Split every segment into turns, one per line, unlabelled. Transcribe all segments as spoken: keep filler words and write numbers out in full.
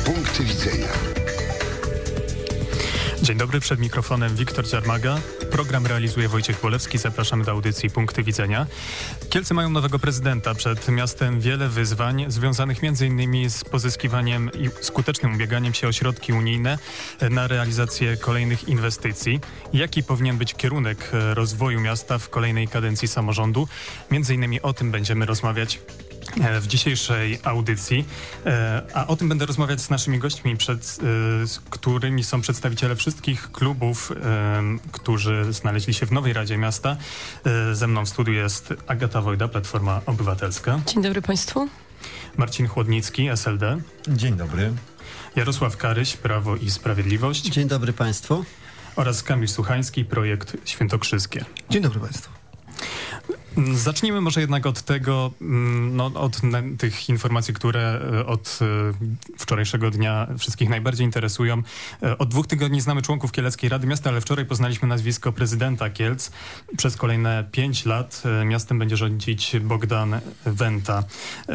Punkty widzenia.
Dzień dobry, przed mikrofonem Wiktor Ciarmaga. Program realizuje Wojciech Bolewski. Zapraszamy do audycji Punkty Widzenia. Kielce mają nowego prezydenta. Przed miastem wiele wyzwań związanych między innymi z pozyskiwaniem i skutecznym ubieganiem się o środki unijne na realizację kolejnych inwestycji. Jaki powinien być kierunek rozwoju miasta w kolejnej kadencji samorządu? Między innymi o tym będziemy rozmawiać w dzisiejszej audycji, a o tym będę rozmawiać z naszymi gośćmi, przed którymi są przedstawiciele wszystkich klubów, którzy znaleźli się w nowej Radzie Miasta. Ze mną w studiu jest Agata Wojda, Platforma Obywatelska.
Dzień dobry Państwu.
Marcin Chłodnicki, S L D.
Dzień dobry.
Jarosław Karyś, Prawo i Sprawiedliwość.
Dzień dobry Państwu.
Oraz Kamil Suchański, Projekt Świętokrzyskie.
Dzień dobry Państwu.
Zacznijmy może jednak od tego, no, od tych informacji, które od wczorajszego dnia wszystkich najbardziej interesują. Od dwóch tygodni znamy członków Kieleckiej Rady Miasta, ale wczoraj poznaliśmy nazwisko prezydenta Kielc. Przez kolejne pięć lat miastem będzie rządzić Bogdan Wenta.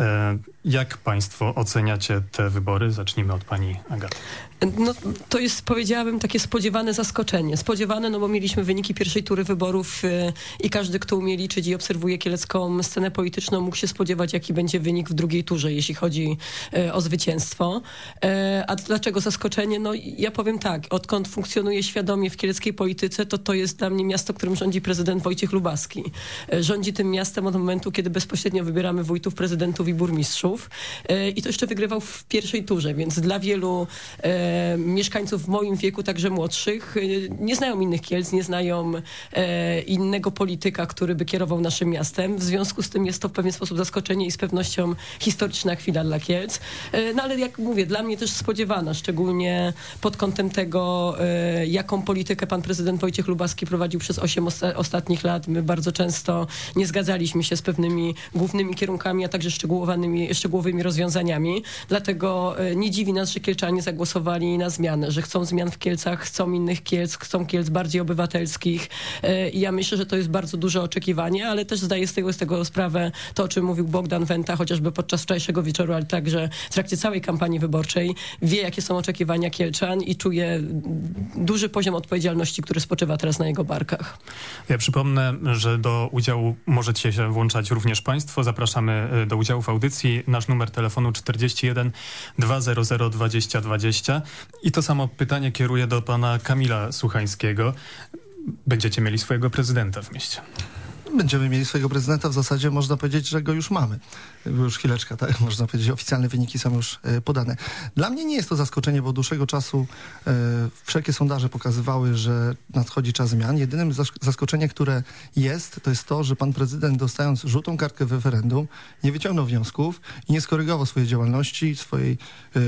Jak Państwo oceniacie te wybory? Zacznijmy od pani Agaty.
No, to jest, powiedziałabym, takie spodziewane zaskoczenie. Spodziewane, no bo mieliśmy wyniki pierwszej tury wyborów yy, i każdy, kto umie liczyć i obserwuje kielecką scenę polityczną, mógł się spodziewać, jaki będzie wynik w drugiej turze, jeśli chodzi yy, o zwycięstwo. Yy, a dlaczego zaskoczenie? No ja powiem tak, odkąd funkcjonuję świadomie w kieleckiej polityce, to to jest dla mnie miasto, którym rządzi prezydent Wojciech Lubaski. Yy, rządzi tym miastem od momentu, kiedy bezpośrednio wybieramy wójtów, prezydentów i burmistrzów. Yy, I to jeszcze wygrywał w pierwszej turze, więc dla wielu yy, mieszkańców w moim wieku, także młodszych, nie znają innych Kielc, nie znają e, innego polityka, który by kierował naszym miastem. W związku z tym jest to w pewien sposób zaskoczenie i z pewnością historyczna chwila dla Kielc. E, no ale jak mówię, dla mnie też spodziewana, szczególnie pod kątem tego, e, jaką politykę pan prezydent Wojciech Lubaski prowadził przez osiem osta- ostatnich lat. My bardzo często nie zgadzaliśmy się z pewnymi głównymi kierunkami, a także szczegółowymi, szczegółowymi rozwiązaniami. Dlatego e, nie dziwi nas, że Kielczanie zagłosowali na zmianę, że chcą zmian w Kielcach, chcą innych Kielc, chcą Kielc bardziej obywatelskich. I ja myślę, że to jest bardzo duże oczekiwanie, ale też zdaję z tego, z tego sprawę to, o czym mówił Bogdan Wenta, chociażby podczas wczorajszego wieczoru, ale także w trakcie całej kampanii wyborczej. Wie, jakie są oczekiwania Kielczan i czuje duży poziom odpowiedzialności, który spoczywa teraz na jego barkach.
Ja przypomnę, że do udziału możecie się włączać również Państwo. Zapraszamy do udziału w audycji. Nasz numer telefonu czterdzieści jeden dwa zero zero dwadzieścia dwadzieścia. I to samo pytanie kieruję do pana Kamila Suchańskiego. Będziecie mieli swojego prezydenta w mieście?
Będziemy mieli swojego prezydenta. W zasadzie można powiedzieć, że go już mamy. Już chwileczkę, tak? Można powiedzieć, oficjalne wyniki są już e, podane. Dla mnie nie jest to zaskoczenie, bo od dłuższego czasu e, wszelkie sondaże pokazywały, że nadchodzi czas zmian. Jedynym zaskoczeniem, które jest, to jest to, że pan prezydent, dostając żółtą kartkę w referendum, nie wyciągnął wniosków i nie skorygował swojej działalności, swojej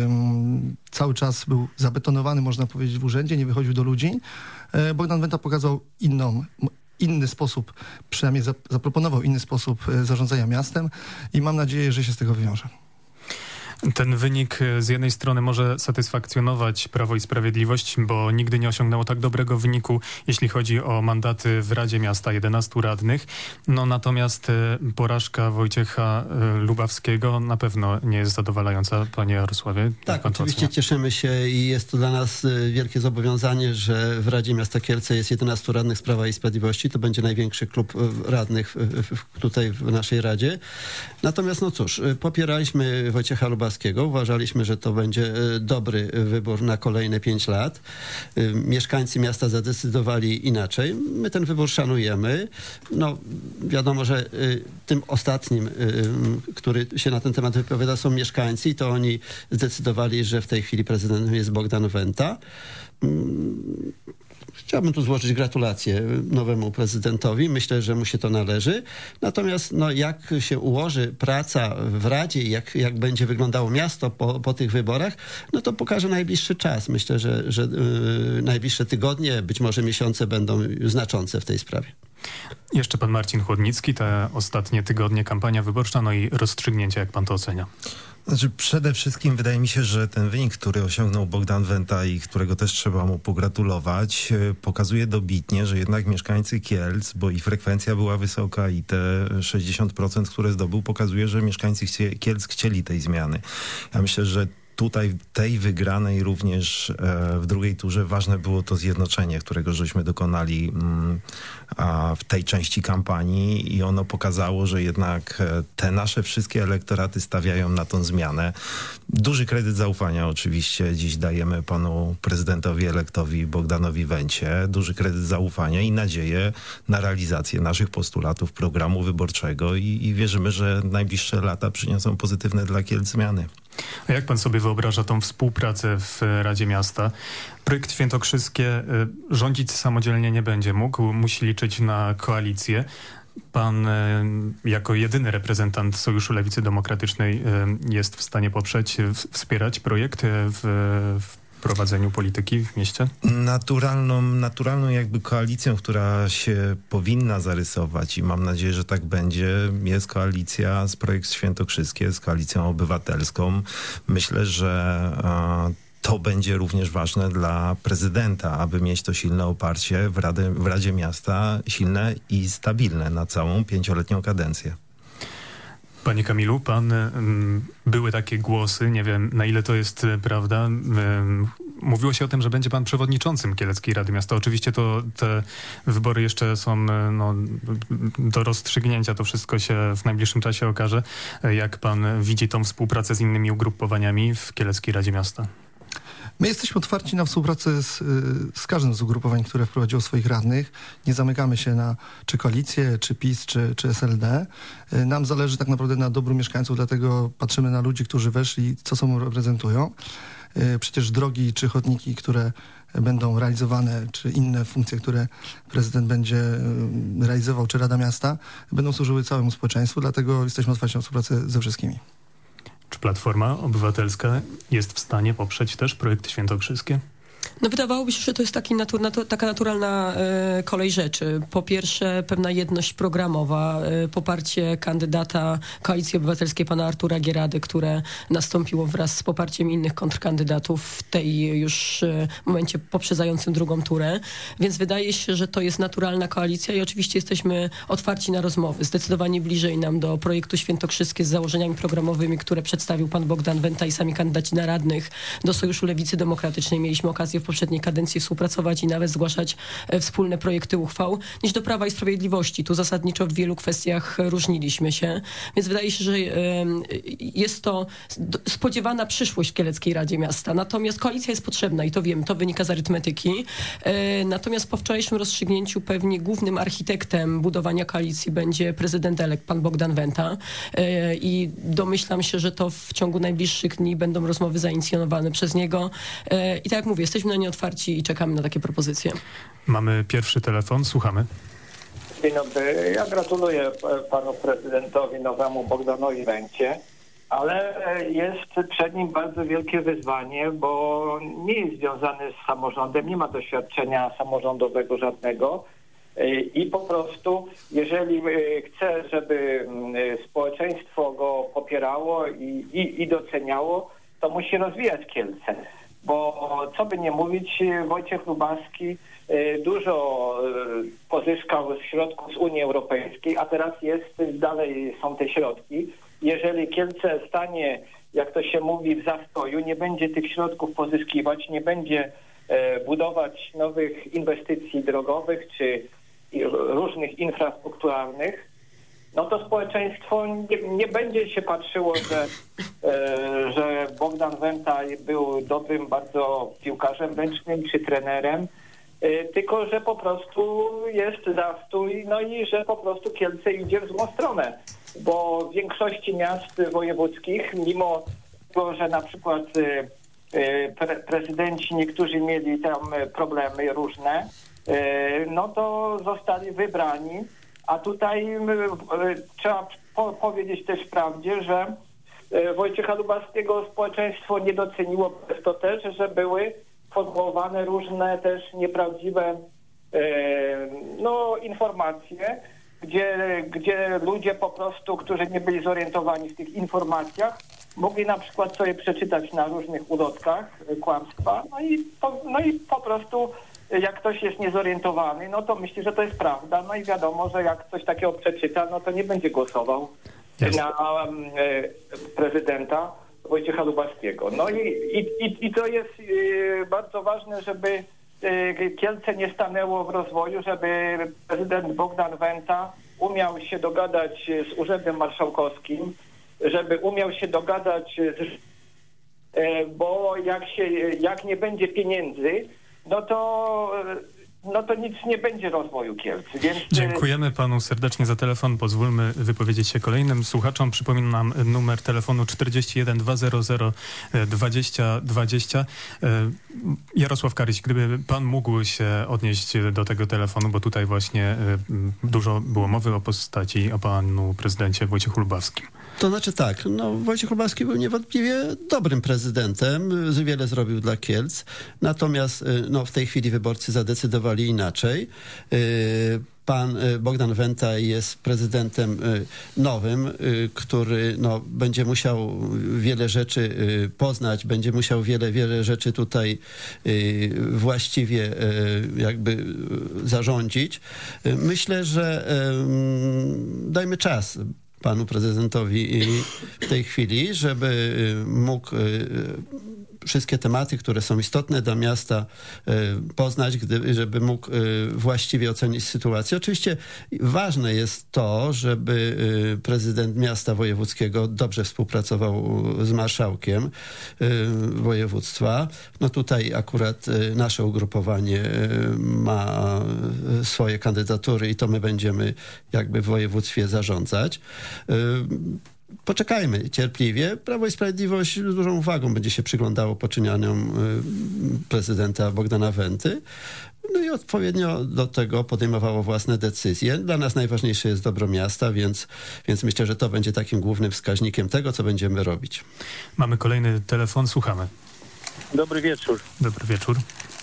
um, cały czas był zabetonowany, można powiedzieć, w urzędzie, nie wychodził do ludzi. E, Bogdan Wenta pokazał inną inny sposób, przynajmniej zaproponował inny sposób zarządzania miastem i mam nadzieję, że się z tego wywiąże.
Ten wynik z jednej strony może satysfakcjonować Prawo i Sprawiedliwość, bo nigdy nie osiągnęło tak dobrego wyniku, jeśli chodzi o mandaty w Radzie Miasta, jedenastu radnych. No natomiast porażka Wojciecha Lubawskiego na pewno nie jest zadowalająca. Panie Jarosławie?
Tak, oczywiście cieszymy się i jest to dla nas wielkie zobowiązanie, że w Radzie Miasta Kielce jest jedenastu radnych z Prawa i Sprawiedliwości. To będzie największy klub radnych tutaj w naszej Radzie. Natomiast no cóż, popieraliśmy Wojciecha Lubawskiego. Uważaliśmy, że to będzie dobry wybór na kolejne pięć lat. Mieszkańcy miasta zadecydowali inaczej. My ten wybór szanujemy. No, wiadomo, że tym ostatnim, który się na ten temat wypowiada, są mieszkańcy i to oni zdecydowali, że w tej chwili prezydentem jest Bogdan Wenta. Chciałbym tu złożyć gratulacje nowemu prezydentowi. Myślę, że mu się to należy. Natomiast no, jak się ułoży praca w Radzie i jak, jak będzie wyglądało miasto po, po tych wyborach, no to pokaże najbliższy czas. Myślę, że, że yy, najbliższe tygodnie, być może miesiące będą znaczące w tej sprawie.
Jeszcze pan Marcin Chłodnicki, te ostatnie tygodnie, kampania wyborcza, no i rozstrzygnięcie, jak pan to ocenia?
Znaczy, przede wszystkim wydaje mi się, że ten wynik, który osiągnął Bogdan Wenta i którego też trzeba mu pogratulować, pokazuje dobitnie, że jednak mieszkańcy Kielc, bo i frekwencja była wysoka i te sześćdziesiąt procent, które zdobył, pokazuje, że mieszkańcy Kielc chcieli tej zmiany. Ja myślę, że tutaj tej wygranej również w drugiej turze ważne było to zjednoczenie, którego żeśmy dokonali w tej części kampanii i ono pokazało, że jednak te nasze wszystkie elektoraty stawiają na tą zmianę. Duży kredyt zaufania oczywiście dziś dajemy panu prezydentowi elektowi Bogdanowi Wencie. Duży kredyt zaufania i nadzieję na realizację naszych postulatów programu wyborczego i, i wierzymy, że najbliższe lata przyniosą pozytywne dla Kielc zmiany.
A jak pan sobie wyobraża tą współpracę w Radzie Miasta? Projekt Świętokrzyskie rządzić samodzielnie nie będzie mógł, musi liczyć na koalicję. Pan jako jedyny reprezentant Sojuszu Lewicy Demokratycznej jest w stanie poprzeć, wspierać projekt w, w prowadzeniu polityki w mieście?
Naturalną, naturalną jakby koalicją, która się powinna zarysować i mam nadzieję, że tak będzie, jest koalicja z Projekt Świętokrzyskie, z Koalicją Obywatelską. Myślę, że uh, to będzie również ważne dla prezydenta, aby mieć to silne oparcie w, Radę, w Radzie Miasta, silne i stabilne na całą pięcioletnią kadencję.
Panie Kamilu, pan, um, były takie głosy, nie wiem na ile to jest prawda, um, mówiło się o tym, że będzie pan przewodniczącym Kieleckiej Rady Miasta. Oczywiście to te wybory jeszcze są no, do rozstrzygnięcia, to wszystko się w najbliższym czasie okaże. Jak pan widzi tą współpracę z innymi ugrupowaniami w Kieleckiej Radzie Miasta?
My jesteśmy otwarci na współpracę z, z każdym z ugrupowań, które wprowadziło swoich radnych. Nie zamykamy się na czy koalicję, czy PiS, czy, czy S L D. Nam zależy tak naprawdę na dobru mieszkańców, dlatego patrzymy na ludzi, którzy weszli, co sobą reprezentują. Przecież drogi czy chodniki, które będą realizowane, czy inne funkcje, które prezydent będzie realizował, czy Rada Miasta, będą służyły całemu społeczeństwu, dlatego jesteśmy otwarci na współpracę ze wszystkimi.
Czy Platforma Obywatelska jest w stanie poprzeć też projekt Świętokrzyskie?
No wydawałoby się, że to jest taki natur, natu, taka naturalna e, kolej rzeczy. Po pierwsze pewna jedność programowa, e, poparcie kandydata Koalicji Obywatelskiej pana Artura Gierady, które nastąpiło wraz z poparciem innych kontrkandydatów w tej już e, momencie poprzedzającym drugą turę. Więc wydaje się, że to jest naturalna koalicja i oczywiście jesteśmy otwarci na rozmowy. Zdecydowanie bliżej nam do projektu Świętokrzyskie z założeniami programowymi, które przedstawił pan Bogdan Wenta i sami kandydaci na radnych do Sojuszu Lewicy Demokratycznej. Mieliśmy okazję w poprzedniej kadencji współpracować i nawet zgłaszać wspólne projekty uchwał, niż do Prawa i Sprawiedliwości. Tu zasadniczo w wielu kwestiach różniliśmy się, więc wydaje się, że jest to spodziewana przyszłość w Kieleckiej Radzie Miasta. Natomiast koalicja jest potrzebna i to wiem, to wynika z arytmetyki. Natomiast po wczorajszym rozstrzygnięciu pewnie głównym architektem budowania koalicji będzie prezydent elekt, pan Bogdan Wenta i domyślam się, że to w ciągu najbliższych dni będą rozmowy zainicjonowane przez niego. I tak jak mówię, jesteśmy na nie otwarci i czekamy na takie propozycje.
Mamy pierwszy telefon, słuchamy.
Dzień dobry. Ja gratuluję panu prezydentowi nowemu Bogdanowi Wencie, ale jest przed nim bardzo wielkie wyzwanie, bo nie jest związany z samorządem, nie ma doświadczenia samorządowego żadnego i po prostu jeżeli chce, żeby społeczeństwo go popierało i, i, i doceniało, to musi rozwijać Kielce. Bo co by nie mówić, Wojciech Lubaski dużo pozyskał z środków z Unii Europejskiej, a teraz jest, dalej są te środki. Jeżeli Kielce stanie, jak to się mówi, w zastoju, nie będzie tych środków pozyskiwać, nie będzie budować nowych inwestycji drogowych czy różnych infrastrukturalnych, no to społeczeństwo nie, nie będzie się patrzyło, że, e, że Bogdan Wenta był dobrym bardzo piłkarzem ręcznym czy trenerem, e, tylko że po prostu jest zastój, no i że po prostu Kielce idzie w złą stronę. Bo w większości miast wojewódzkich, mimo tego, że na przykład e, pre, prezydenci niektórzy mieli tam problemy różne, e, no to zostali wybrani. A tutaj y, trzeba po, powiedzieć też prawdzie, że y, Wojciecha Lubaskiego społeczeństwo nie doceniło przez to też, że były formułowane różne też nieprawdziwe y, no, informacje, gdzie, gdzie ludzie po prostu, którzy nie byli zorientowani w tych informacjach, mogli na przykład sobie przeczytać na różnych ulotkach y, kłamstwa, no i, po, no i po prostu jak ktoś jest niezorientowany, no to myśli, że to jest prawda. No i wiadomo, że jak coś takiego przeczyta, no to nie będzie głosował yes. na e, prezydenta, Wojciecha Lubawskiego. No i, i, i to jest bardzo ważne, żeby Kielce nie stanęło w rozwoju, żeby prezydent Bogdan Wenta umiał się dogadać z Urzędem Marszałkowskim, żeby umiał się dogadać z... bo jak się, jak nie będzie pieniędzy, no to no to nic nie będzie rozwoju Kielc. Więc...
Dziękujemy panu serdecznie za telefon. Pozwólmy wypowiedzieć się kolejnym słuchaczom. Przypominam numer telefonu czterdzieści jeden dwa zero zero dwadzieścia dwadzieścia. Jarosław Karyś, gdyby pan mógł się odnieść do tego telefonu, bo tutaj właśnie dużo było mowy o postaci, o panu prezydencie Wojciechu Lubawskim.
To znaczy tak, no Wojciech Lubawski był niewątpliwie dobrym prezydentem, wiele zrobił dla Kielc, natomiast no, w tej chwili wyborcy zadecydowali inaczej. Pan Bogdan Wenta jest prezydentem nowym, który no, będzie musiał wiele rzeczy poznać, będzie musiał wiele, wiele rzeczy tutaj właściwie jakby zarządzić. Myślę, że dajmy czas panu prezydentowi w tej chwili, żeby mógł wszystkie tematy, które są istotne dla miasta, poznać, gdy, żeby mógł właściwie ocenić sytuację. Oczywiście ważne jest to, żeby prezydent miasta wojewódzkiego dobrze współpracował z marszałkiem województwa. No tutaj akurat nasze ugrupowanie ma swoje kandydatury i to my będziemy jakby w województwie zarządzać. Poczekajmy cierpliwie. Prawo i Sprawiedliwość z dużą uwagą będzie się przyglądało poczynianiom prezydenta Bogdana Wenty. No i odpowiednio do tego podejmowało własne decyzje. Dla nas najważniejsze jest dobro miasta, więc, więc myślę, że to będzie takim głównym wskaźnikiem tego, co będziemy robić.
Mamy kolejny telefon, słuchamy.
Dobry wieczór.
Dobry wieczór.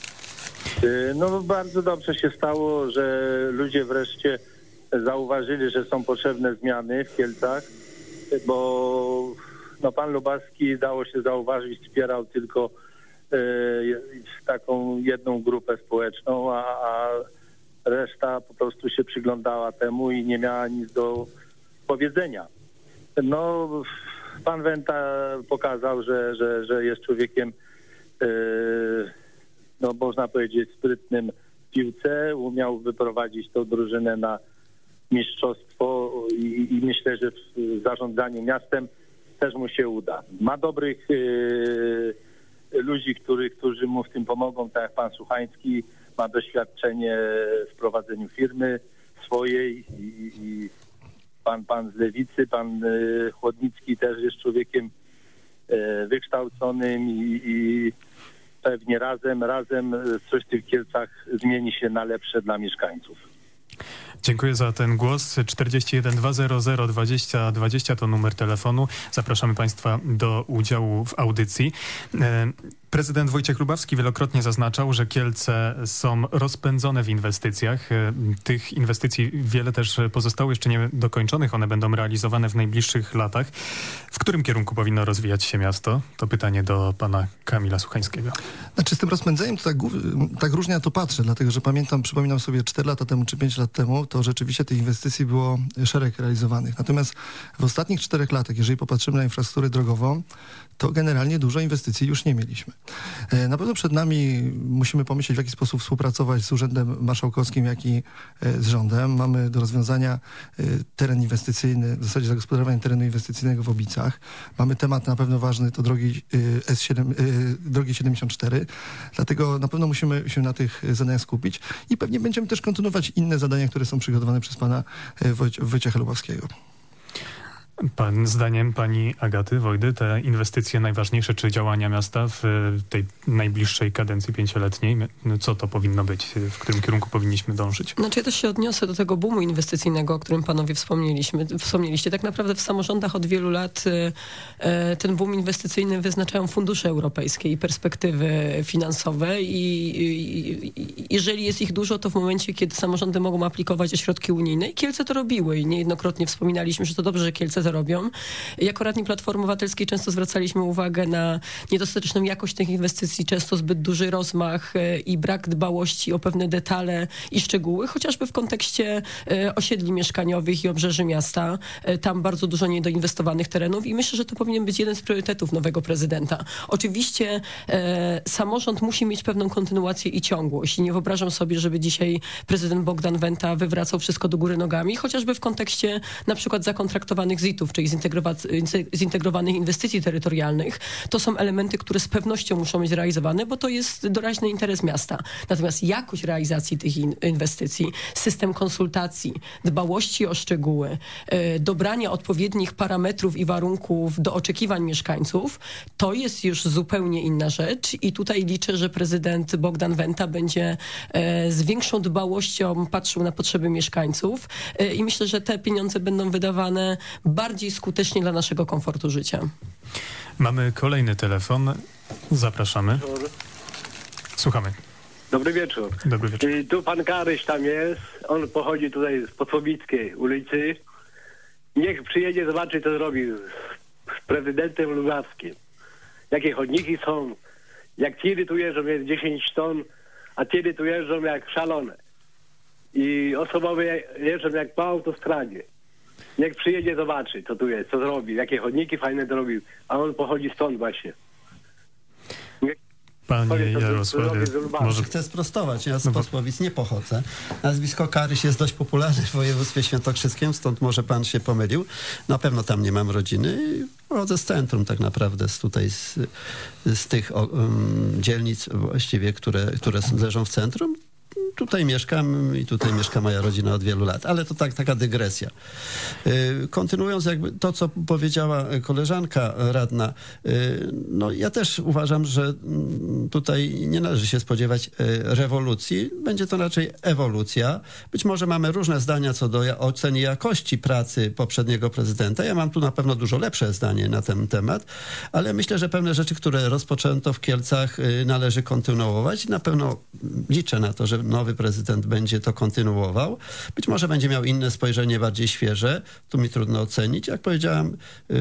No bardzo dobrze się stało, że ludzie wreszcie zauważyli, że są potrzebne zmiany w Kielcach, bo no, pan Lubawski, dało się zauważyć, wspierał tylko e, taką jedną grupę społeczną, a, a reszta po prostu się przyglądała temu i nie miała nic do powiedzenia. No, pan Wenta pokazał, że, że, że jest człowiekiem, e, no można powiedzieć, sprytnym w piłce, umiał wyprowadzić tą drużynę na mistrzostwo i, i myślę, że w zarządzaniu miastem też mu się uda. Ma dobrych y, ludzi, który, którzy mu w tym pomogą, tak jak pan Suchański, ma doświadczenie w prowadzeniu firmy swojej i, i pan, pan z Lewicy, pan y, Chłodnicki też jest człowiekiem y, wykształconym i, i pewnie razem, razem coś w tych Kielcach zmieni się na lepsze dla mieszkańców.
Dziękuję za ten głos. czterdzieści jeden dwa zero zero dwadzieścia dwadzieścia to numer telefonu. Zapraszamy państwa do udziału w audycji. Prezydent Wojciech Lubawski wielokrotnie zaznaczał, że Kielce są rozpędzone w inwestycjach. Tych inwestycji wiele też pozostało jeszcze niedokończonych. One będą realizowane w najbliższych latach. W którym kierunku powinno rozwijać się miasto? To pytanie do pana Kamila Suchańskiego.
Znaczy z tym rozpędzeniem to tak, tak różnie na to patrzę, dlatego że pamiętam, przypominam sobie cztery lata temu czy pięć lat temu, to rzeczywiście tych inwestycji było szereg realizowanych. Natomiast w ostatnich czterech latach, jeżeli popatrzymy na infrastrukturę drogową, to generalnie dużo inwestycji już nie mieliśmy. Na pewno przed nami musimy pomyśleć, w jaki sposób współpracować z Urzędem Marszałkowskim, jak i z rządem. Mamy do rozwiązania teren inwestycyjny, w zasadzie zagospodarowanie terenu inwestycyjnego w Obicach. Mamy temat na pewno ważny, to drogi S siedem, drogi siedemdziesiąt cztery. Dlatego na pewno musimy się na tych zadaniach skupić i pewnie będziemy też kontynuować inne zadania, które są przygotowane przez pana Wojciecha Lubawskiego.
Pan, zdaniem pani Agaty Wojdy, te inwestycje najważniejsze, czy działania miasta w tej najbliższej kadencji pięcioletniej, co to powinno być? W którym kierunku powinniśmy dążyć?
Znaczy ja też się odniosę do tego boomu inwestycyjnego, o którym panowie wspomnieliśmy, wspomnieliście. Tak naprawdę w samorządach od wielu lat e, ten boom inwestycyjny wyznaczają fundusze europejskie i perspektywy finansowe i, i, i jeżeli jest ich dużo, to w momencie, kiedy samorządy mogą aplikować o środki unijne i Kielce to robiły i niejednokrotnie wspominaliśmy, że to dobrze, że Kielce robią. Jako radni Platformy Obywatelskiej często zwracaliśmy uwagę na niedostateczną jakość tych inwestycji, często zbyt duży rozmach i brak dbałości o pewne detale i szczegóły, chociażby w kontekście osiedli mieszkaniowych i obrzeży miasta. Tam bardzo dużo niedoinwestowanych terenów i myślę, że to powinien być jeden z priorytetów nowego prezydenta. Oczywiście e, samorząd musi mieć pewną kontynuację i ciągłość. I nie wyobrażam sobie, żeby dzisiaj prezydent Bogdan Wenta wywracał wszystko do góry nogami, chociażby w kontekście na przykład zakontraktowanych zitów, czyli zintegrowanych inwestycji terytorialnych. To są elementy, które z pewnością muszą być realizowane, bo to jest doraźny interes miasta. Natomiast jakość realizacji tych in- inwestycji, system konsultacji, dbałości o szczegóły, e, dobrania odpowiednich parametrów i warunków do oczekiwań mieszkańców, to jest już zupełnie inna rzecz i tutaj liczę, że prezydent Bogdan Wenta będzie e, z większą dbałością patrzył na potrzeby mieszkańców e, i myślę, że te pieniądze będą wydawane bardziej skutecznie dla naszego komfortu życia.
Mamy kolejny telefon. Zapraszamy. Słuchamy.
Dobry wieczór.
Dobry wieczór.
Tu pan Karyś tam jest. On pochodzi tutaj z Podsobickiej ulicy. Niech przyjedzie, zobaczy, co zrobi z prezydentem lubawskim. Jakie chodniki są, jak tiry tu jeżdżą, jest dziesięć ton, a tiry tu jeżdżą jak szalone. I osobowe jeżdżą jak po autostradzie. Niech przyjedzie, zobaczy, co tu jest, co zrobi, jakie chodniki fajne zrobił, a on pochodzi stąd właśnie.
Panie Jarosławie, może...
Chcę sprostować, ja z Posłowic nie pochodzę. Nazwisko Karyś jest dość popularne w województwie świętokrzyskim, stąd może pan się pomylił. Na pewno tam nie mam rodziny. Pochodzę z centrum tak naprawdę, z tutaj z, z tych um, dzielnic właściwie, które, które leżą w centrum. Tutaj mieszkam i tutaj mieszka moja rodzina od wielu lat, ale to tak, taka dygresja. Kontynuując jakby to, co powiedziała koleżanka radna, no ja też uważam, że tutaj nie należy się spodziewać rewolucji, będzie to raczej ewolucja. Być może mamy różne zdania co do oceny jakości pracy poprzedniego prezydenta. Ja mam tu na pewno dużo lepsze zdanie na ten temat, ale myślę, że pewne rzeczy, które rozpoczęto w Kielcach, należy kontynuować. Na pewno liczę na to, że nowy prezydent będzie to kontynuował. Być może będzie miał inne spojrzenie, bardziej świeże. Tu mi trudno ocenić. Jak powiedziałem,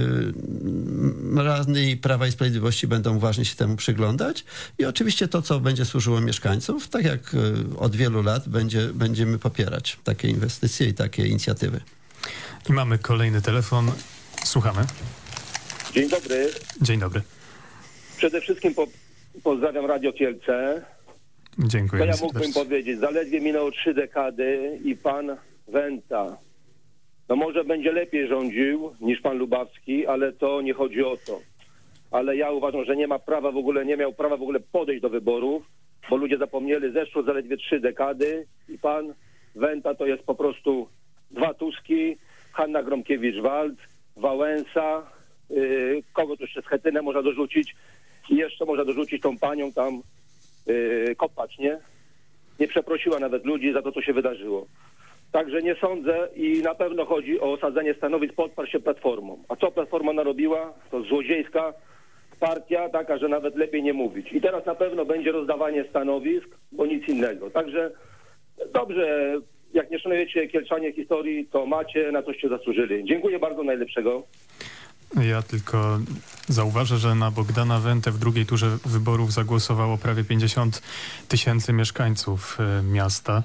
yy, radni Prawa i Sprawiedliwości będą uważnie się temu przyglądać. I oczywiście to, co będzie służyło mieszkańców, tak jak yy, od wielu lat będzie, będziemy popierać takie inwestycje i takie inicjatywy.
I mamy kolejny telefon. Słuchamy.
Dzień dobry.
Dzień dobry.
Przede wszystkim po, pozdrawiam Radio Kielce.
Dziękuję.
To ja mógłbym powiedzieć, zaledwie minęło trzy dekady i pan Wenta, no może będzie lepiej rządził niż pan Lubawski, ale to nie chodzi o to. Ale ja uważam, że nie ma prawa w ogóle, nie miał prawa w ogóle podejść do wyborów, bo ludzie zapomnieli, zeszło zaledwie trzy dekady i pan Wenta to jest po prostu dwa Tuski, Hanna Gronkiewicz-Waltz, Wałęsa, yy, kogo tu jeszcze z Chetynę można dorzucić i jeszcze można dorzucić tą panią tam Yy, Kopacz, nie? Nie przeprosiła nawet ludzi za to, co się wydarzyło. Także nie sądzę i na pewno chodzi o osadzenie stanowisk pod się Platformą. A co Platforma narobiła? To złodziejska partia, taka, że nawet lepiej nie mówić. I teraz na pewno będzie rozdawanie stanowisk, bo nic innego. Także dobrze, jak nie szanujecie Kielczanie historii, to macie, na coście zasłużyli. Dziękuję bardzo, najlepszego.
Ja tylko zauważę, że na Bogdana Wentę w drugiej turze wyborów zagłosowało prawie pięćdziesiąt tysięcy mieszkańców miasta.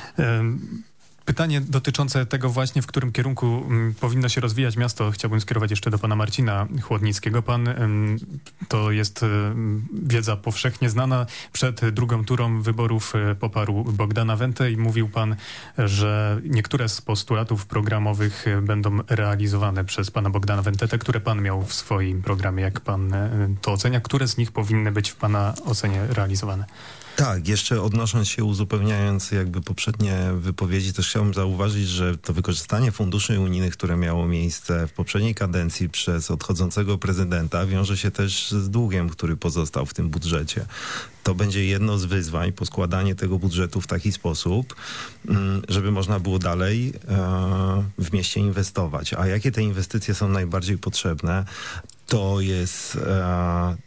Pytanie dotyczące tego właśnie, w którym kierunku m, powinno się rozwijać miasto, chciałbym skierować jeszcze do pana Marcina Chłodnickiego. Pan, m, to jest m, wiedza powszechnie znana, przed drugą turą wyborów m, poparł Bogdana Wentę i mówił pan, że niektóre z postulatów programowych m, będą realizowane przez pana Bogdana Wentę, te, które pan miał w swoim programie. Jak pan m, to ocenia? Które z nich powinny być w pana ocenie realizowane?
Tak, jeszcze odnosząc się, uzupełniając jakby poprzednie wypowiedzi, też chciałbym zauważyć, że to wykorzystanie funduszy unijnych, które miało miejsce w poprzedniej kadencji przez odchodzącego prezydenta, wiąże się też z długiem, który pozostał w tym budżecie. To będzie jedno z wyzwań, poskładanie tego budżetu w taki sposób, żeby można było dalej w mieście inwestować. A jakie te inwestycje są najbardziej potrzebne, to jest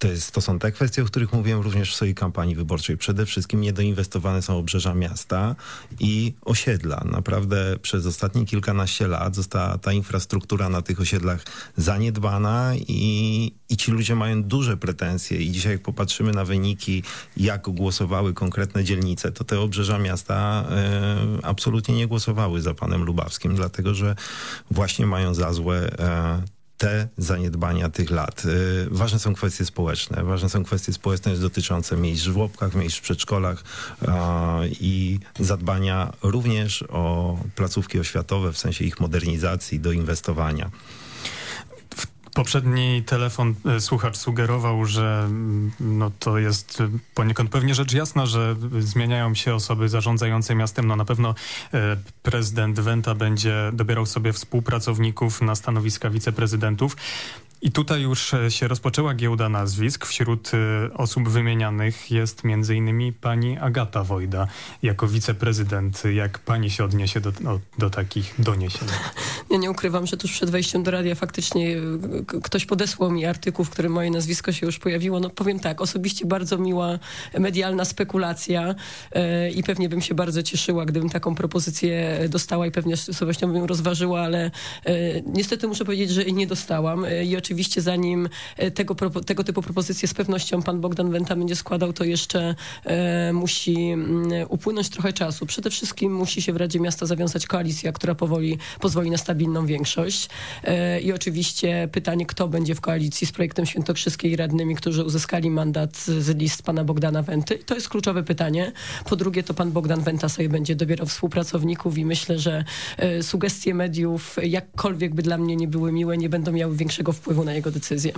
To, jest, to są te kwestie, o których mówiłem również w swojej kampanii wyborczej. Przede wszystkim niedoinwestowane są obrzeża miasta i osiedla. Naprawdę przez ostatnie kilkanaście lat została ta infrastruktura na tych osiedlach zaniedbana i, i ci ludzie mają duże pretensje. I dzisiaj jak popatrzymy na wyniki, jak głosowały konkretne dzielnice, to te obrzeża miasta e, absolutnie nie głosowały za panem Lubawskim, dlatego że właśnie mają za złe e, te zaniedbania tych lat. Ważne są kwestie społeczne. Ważne są kwestie społeczne dotyczące miejsc w żłobkach, miejsc w przedszkolach i zadbania również o placówki oświatowe w sensie ich modernizacji, doinwestowania.
Poprzedni telefon słuchacz sugerował, że no to jest poniekąd pewnie rzecz jasna, że zmieniają się osoby zarządzające miastem. No na pewno e, prezydent Wenta będzie dobierał sobie współpracowników na stanowiska wiceprezydentów. I tutaj już się rozpoczęła giełda nazwisk. Wśród y, osób wymienianych jest między innymi pani Agata Wojda jako wiceprezydent. Jak pani się odniesie do, do, do takich doniesień?
Ja nie ukrywam, że tuż przed wejściem do radia faktycznie k- ktoś podesłał mi artykuł, w którym moje nazwisko się już pojawiło. No powiem tak, osobiście bardzo miła medialna spekulacja y, i pewnie bym się bardzo cieszyła, gdybym taką propozycję dostała i pewnie z pewnością bym ją rozważyła, ale y, niestety muszę powiedzieć, że jej nie dostałam. Y, I oczywiście Oczywiście zanim tego, tego typu propozycje z pewnością pan Bogdan Wenta będzie składał, to jeszcze e, musi m, upłynąć trochę czasu. Przede wszystkim musi się w Radzie Miasta zawiązać koalicja, która powoli pozwoli na stabilną większość. E, I oczywiście pytanie, kto będzie w koalicji z Projektem Świętokrzyskiej i radnymi, którzy uzyskali mandat z, z list pana Bogdana Wenty. To jest kluczowe pytanie. Po drugie, to pan Bogdan Wenta sobie będzie dobierał współpracowników i myślę, że e, sugestie mediów, jakkolwiek by dla mnie nie były miłe, nie będą miały większego wpływu na jego decyzję.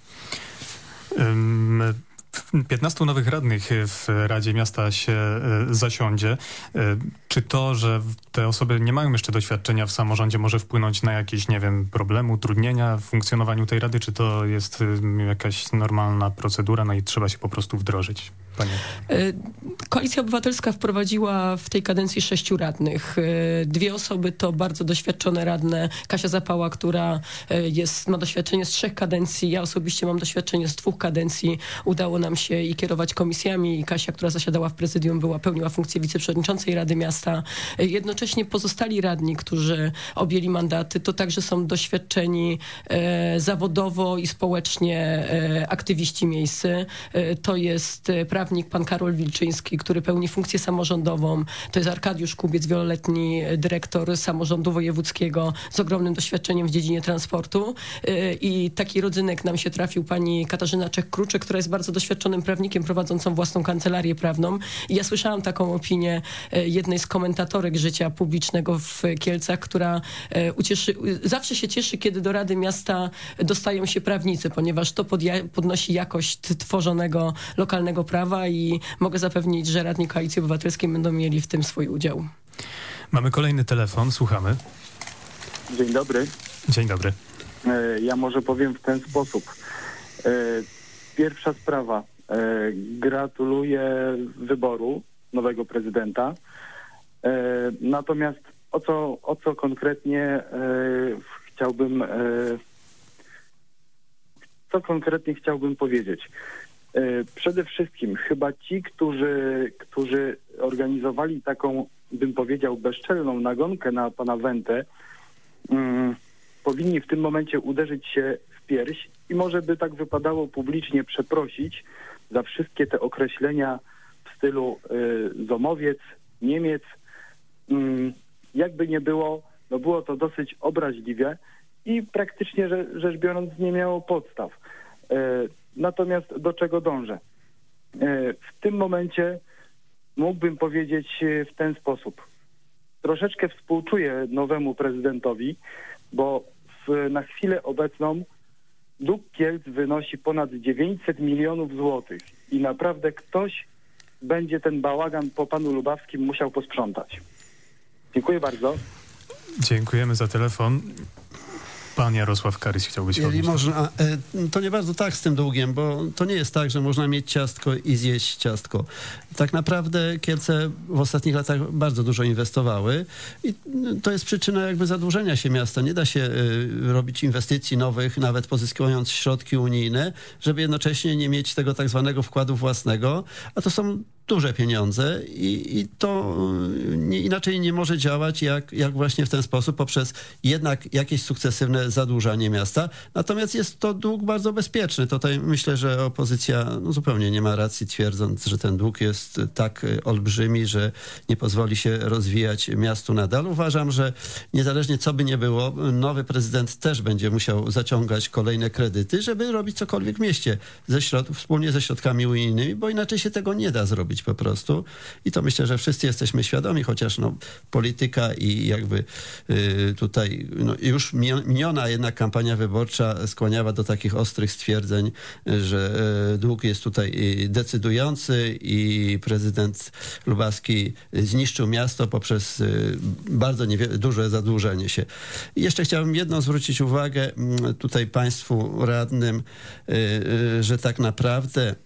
Um, piętnastu nowych radnych w Radzie Miasta się e, zasiądzie. E, czy to, że te osoby nie mają jeszcze doświadczenia w samorządzie, może wpłynąć na jakieś, nie wiem, problemy, utrudnienia w funkcjonowaniu tej rady? Czy to jest e, jakaś normalna procedura, no i trzeba się po prostu wdrożyć? Panie.
Koalicja Obywatelska wprowadziła w tej kadencji sześciu radnych. Dwie osoby to bardzo doświadczone radne. Kasia Zapała, która jest, ma doświadczenie z trzech kadencji. Ja osobiście mam doświadczenie z dwóch kadencji. Udało nam się i kierować komisjami. I Kasia, która zasiadała w prezydium, była, pełniła funkcję wiceprzewodniczącej Rady Miasta. Jednocześnie pozostali radni, którzy objęli mandaty, to także są doświadczeni e, zawodowo i społecznie e, aktywiści miejscy. E, to jest prawnik pan Karol Wilczyński, który pełni funkcję samorządową. To jest Arkadiusz Kubiec, wieloletni dyrektor samorządu wojewódzkiego z ogromnym doświadczeniem w dziedzinie transportu. I taki rodzynek nam się trafił pani Katarzyna Czech-Kruczek, która jest bardzo doświadczonym prawnikiem prowadzącą własną kancelarię prawną. I ja słyszałam taką opinię jednej z komentatorek życia publicznego w Kielcach, która ucieszy, zawsze się cieszy, kiedy do Rady Miasta dostają się prawnicy, ponieważ to podja- podnosi jakość tworzonego lokalnego prawa i mogę zapewnić, że radni Koalicji Obywatelskiej będą mieli w tym swój udział.
Mamy kolejny telefon, słuchamy.
Dzień dobry.
Dzień dobry.
Ja może powiem w ten sposób. Pierwsza sprawa. Gratuluję wyboru nowego prezydenta. Natomiast o co, o co konkretnie chciałbym co konkretnie chciałbym powiedzieć? Przede wszystkim chyba ci, którzy, którzy organizowali taką, bym powiedział, bezczelną nagonkę na pana Wentę, um, powinni w tym momencie uderzyć się w pierś i może by tak wypadało publicznie przeprosić za wszystkie te określenia w stylu y, zomowiec, Niemiec. Um, jakby nie było, no było to dosyć obraźliwe i praktycznie rzecz biorąc nie miało podstaw. Y, Natomiast do czego dążę? W tym momencie mógłbym powiedzieć w ten sposób. Troszeczkę współczuję nowemu prezydentowi, bo w, na chwilę obecną dług Kielc wynosi ponad dziewięćset milionów złotych i naprawdę ktoś będzie ten bałagan po panu Lubawskim musiał posprzątać. Dziękuję bardzo.
Dziękujemy za telefon. Pan Jarosław Karyś chciał być
Jeżeli można, to nie bardzo tak z tym długiem, bo to nie jest tak, że można mieć ciastko i zjeść ciastko. Tak naprawdę Kielce w ostatnich latach bardzo dużo inwestowały i to jest przyczyna jakby zadłużenia się miasta. Nie da się robić inwestycji nowych, nawet pozyskując środki unijne, żeby jednocześnie nie mieć tego tak zwanego wkładu własnego, a to są duże pieniądze i, i to nie, inaczej nie może działać jak, jak właśnie w ten sposób, poprzez jednak jakieś sukcesywne zadłużanie miasta. Natomiast jest to dług bardzo bezpieczny. Tutaj myślę, że opozycja no, zupełnie nie ma racji, twierdząc, że ten dług jest tak olbrzymi, że nie pozwoli się rozwijać miastu nadal. Uważam, że niezależnie co by nie było, nowy prezydent też będzie musiał zaciągać kolejne kredyty, żeby robić cokolwiek w mieście ze środ- wspólnie ze środkami unijnymi, bo inaczej się tego nie da zrobić po prostu. I to myślę, że wszyscy jesteśmy świadomi, chociaż no, polityka i jakby y, tutaj no, już miniona jednak kampania wyborcza skłaniała do takich ostrych stwierdzeń, że y, dług jest tutaj decydujący i prezydent Lubawski zniszczył miasto poprzez y, bardzo niewie- duże zadłużenie się. I jeszcze chciałbym jedną zwrócić uwagę y, tutaj państwu radnym, y, y, że tak naprawdę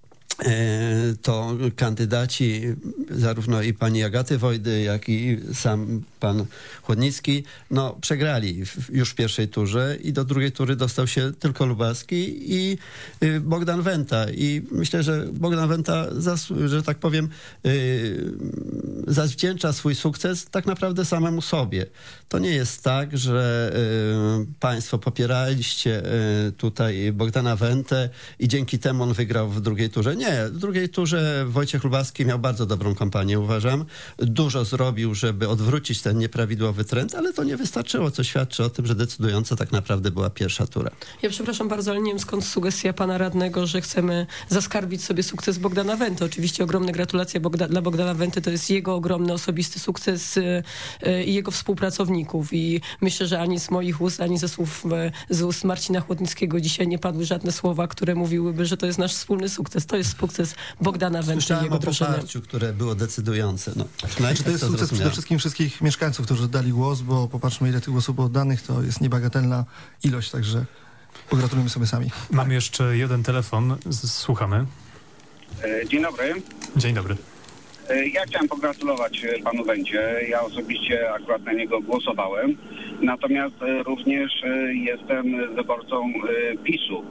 to kandydaci, zarówno i pani Agaty Wojdy, jak i sam pan Chłodnicki, no przegrali w, już w pierwszej turze i do drugiej tury dostał się tylko Lubawski i y, Bogdan Wenta. I myślę, że Bogdan Wenta, zas- że tak powiem, y, zawdzięcza swój sukces tak naprawdę samemu sobie. To nie jest tak, że y, państwo popieraliście y, tutaj Bogdana Wentę i dzięki temu on wygrał w drugiej turze. Nie, w drugiej turze Wojciech Lubawski miał bardzo dobrą kampanię, uważam. Dużo zrobił, żeby odwrócić ten nieprawidłowy trend, ale to nie wystarczyło, co świadczy o tym, że decydująca tak naprawdę była pierwsza tura.
Ja przepraszam bardzo, ale nie wiem skąd sugestia pana radnego, że chcemy zaskarbić sobie sukces Bogdana Wenty. Oczywiście ogromne gratulacje Bogda- dla Bogdana Wenty, to jest jego ogromny osobisty sukces y, y, i jego współpracowników i myślę, że ani z moich ust, ani ze słów y, z ust Marcina Chłodnickiego dzisiaj nie padły żadne słowa, które mówiłyby, że to jest nasz wspólny sukces. To jest sukces Bogdana Wenty i jego drużyny.
Poparciu, które było decydujące. No,
znaczy, to jest sukces zrozumiałem. Przede wszystkim wszystkich mieszkańców, którzy dali głos, bo popatrzmy, ile tych głosów było oddanych, to jest niebagatelna ilość, także pogratulujemy sobie sami.
Mamy jeszcze jeden telefon, słuchamy.
Dzień dobry.
Dzień dobry.
Ja chciałem pogratulować panu Wencie. Ja osobiście akurat na niego głosowałem. Natomiast również jestem wyborcą PiSu.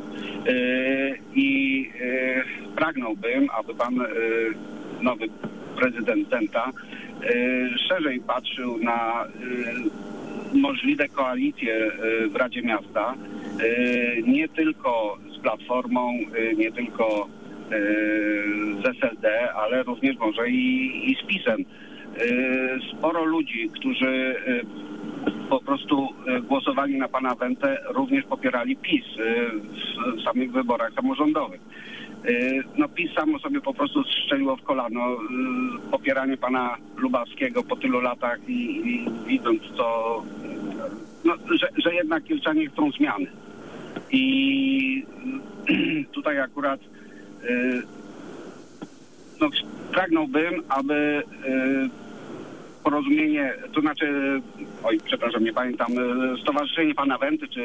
I pragnąłbym, aby pan nowy prezydent Wenta szerzej patrzył na możliwe koalicje w Radzie Miasta. Nie tylko z Platformą, nie tylko z S L D, ale również może i, i z PiS-em. Sporo ludzi, którzy po prostu głosowali na pana Wentę, również popierali PiS w samych wyborach samorządowych. No PiS samo sobie po prostu strzeliło w kolano. Popieranie pana Lubawskiego po tylu latach i, i widząc to, no, że, że jednak kielczanie chcą zmiany. I tutaj akurat no, pragnąłbym, aby porozumienie, to znaczy, oj, przepraszam, nie pamiętam, Stowarzyszenie Pana Wenty, czy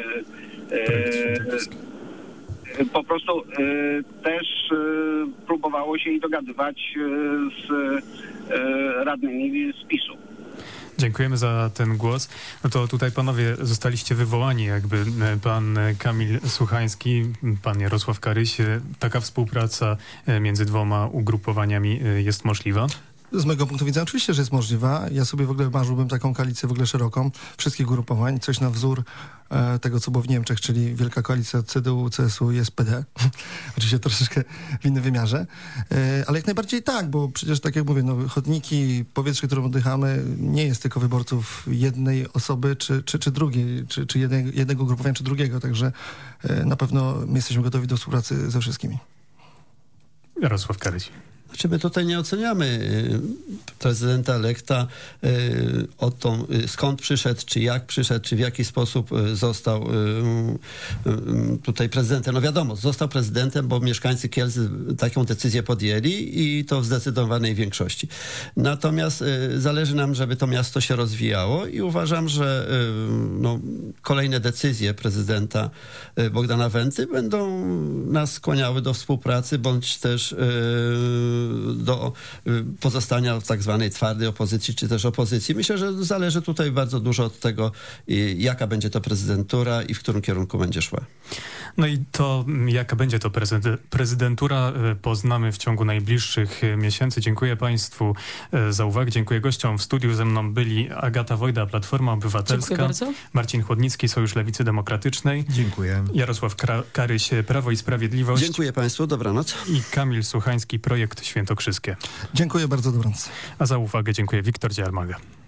e, po prostu e, też e, próbowało się i dogadywać z e, radnymi z PiSu.
Dziękujemy za ten głos. No to tutaj panowie zostaliście wywołani, jakby pan Kamil Suchański, pan Jarosław Karyś. Taka współpraca między dwoma ugrupowaniami jest możliwa?
Z mojego punktu widzenia oczywiście, że jest możliwa. Ja sobie w ogóle marzyłbym taką koalicję w ogóle szeroką, wszystkich ugrupowań, coś na wzór e, tego, co było w Niemczech, czyli wielka koalicja C D U, C S U i S P D. Oczywiście troszeczkę w innym wymiarze. E, ale jak najbardziej tak, bo przecież tak jak mówię, no, chodniki, powietrze, którym oddychamy, nie jest tylko wyborców jednej osoby, czy, czy, czy drugiej, czy, czy jednego, jednego ugrupowania, czy drugiego. Także e, na pewno my jesteśmy gotowi do współpracy ze wszystkimi.
Jarosław Karyś.
Znaczy my tutaj nie oceniamy prezydenta elekta o tą, skąd przyszedł, czy jak przyszedł, czy w jaki sposób został tutaj prezydentem. No wiadomo, został prezydentem, bo mieszkańcy Kielc taką decyzję podjęli i to w zdecydowanej większości. Natomiast zależy nam, żeby to miasto się rozwijało i uważam, że no, kolejne decyzje prezydenta Bogdana Wenty będą nas skłaniały do współpracy, bądź też do pozostania w tak zwanej twardej opozycji, czy też opozycji. Myślę, że zależy tutaj bardzo dużo od tego, jaka będzie to prezydentura i w którym kierunku będzie szła.
No i to, jaka będzie to prezydentura, poznamy w ciągu najbliższych miesięcy. Dziękuję Państwu za uwagę. Dziękuję gościom. W studiu ze mną byli Agata Wojda, Platforma Obywatelska, Marcin Chłodnicki, Sojusz Lewicy Demokratycznej.
Dziękuję.
Jarosław Karyś, Prawo i Sprawiedliwość.
Dziękuję Państwu, dobranoc.
I Kamil Słuchański, Projekt Świętokrzyskie.
Dziękuję bardzo, dobranoc.
A za uwagę dziękuję Wiktor Dziarmaga.